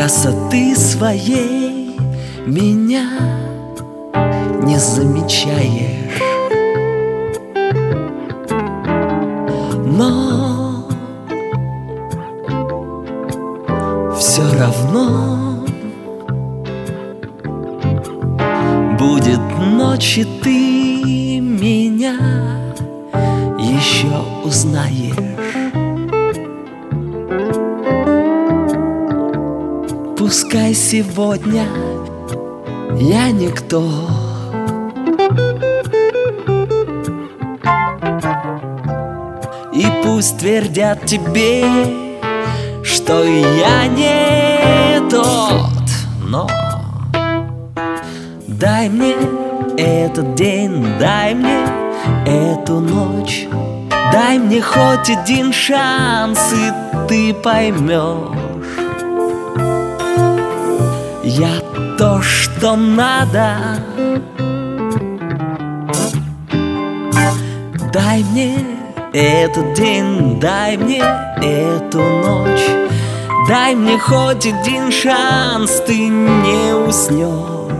красоты своей меня не замечаешь, но все равно будет ночь, и ты меня еще узнаешь. Пускай сегодня я никто, и пусть твердят тебе, что я не тот, но дай мне этот день, дай мне эту ночь, дай мне хоть один шанс, и ты поймешь, я то, что надо. Дай мне этот день, дай мне эту ночь, дай мне хоть один шанс, ты не уснешь,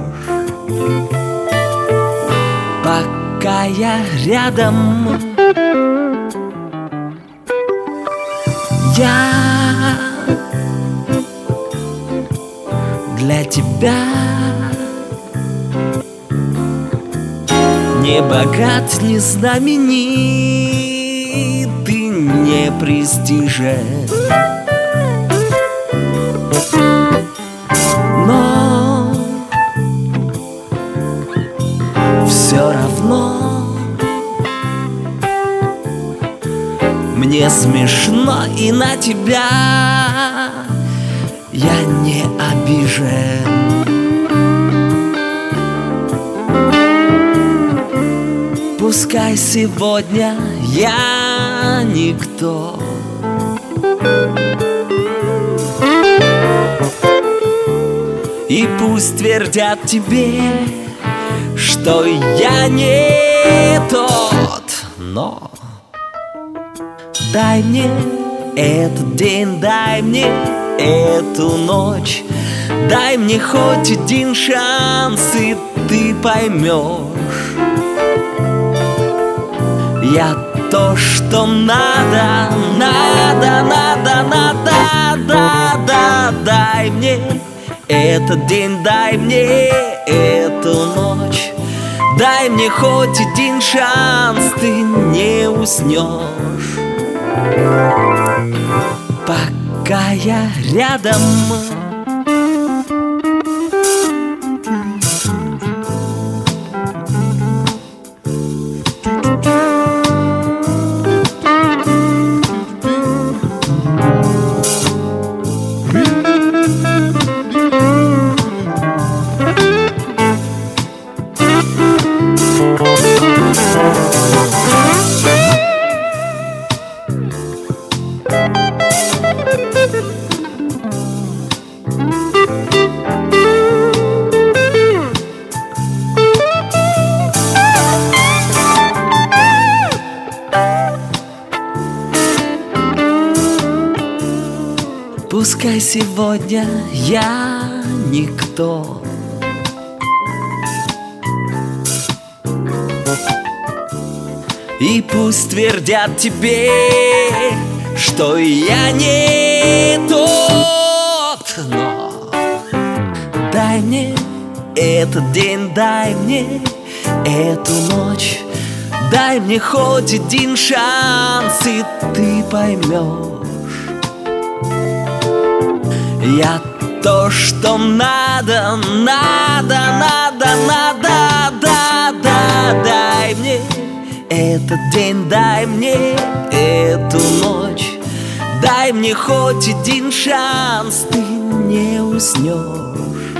пока я рядом. Я для тебя не богат, не знаменит, и не престижен, но все равно мне смешно, и на тебя я не обижен. Пускай сегодня я никто, и пусть твердят тебе, что я не тот, но дай мне этот день, дай мне эту ночь, дай мне хоть один шанс, и ты поймешь, я то, что надо, надо, надо, надо, да, да, дай мне этот день, дай мне эту ночь, дай мне хоть один шанс, ты не уснешь, пока я рядом. Пускай сегодня я никто, и пусть твердят тебе, что я не тот, но дай мне этот день, дай мне эту ночь, дай мне хоть один шанс, и ты поймешь, я то, что надо, надо, надо, надо, да, да, дай мне этот день, дай мне эту ночь, дай мне хоть один шанс, ты не уснешь,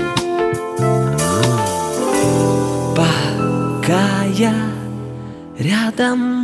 пока я рядом.